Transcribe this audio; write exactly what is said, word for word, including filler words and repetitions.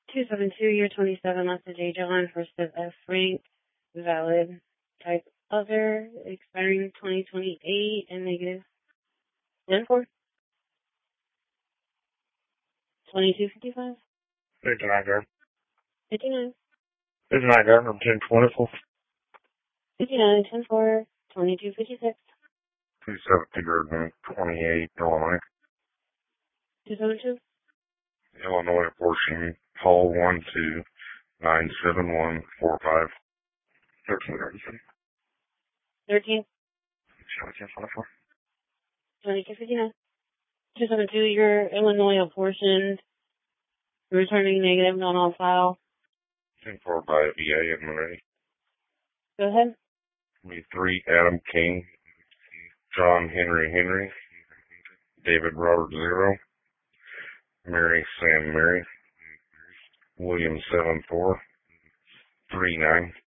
two seven two, year twenty-seven, last of J. John, first of F. Frank, valid, type other, expiring twenty twenty-eight, and negative ten four. twenty-two fifty-five. fifty-nine, guard. fifty-nine. fifty-nine, guard, from ten twenty-four. fifty-nine, ten four, twenty-two fifty-six. two seventy, guard, twenty-eight, Illinois. two seven two. Illinois portion, Hall one two nine seven one four five. thirteen, guard. thirteen. twenty-two fifty-nine. two seven two, your Illinois apportioned, returning negative, not on file. ten four by V A and Marie. Go ahead. Me three, Adam King, John Henry Henry, David Robert zero, Mary Sam Mary, William seven four, three nine.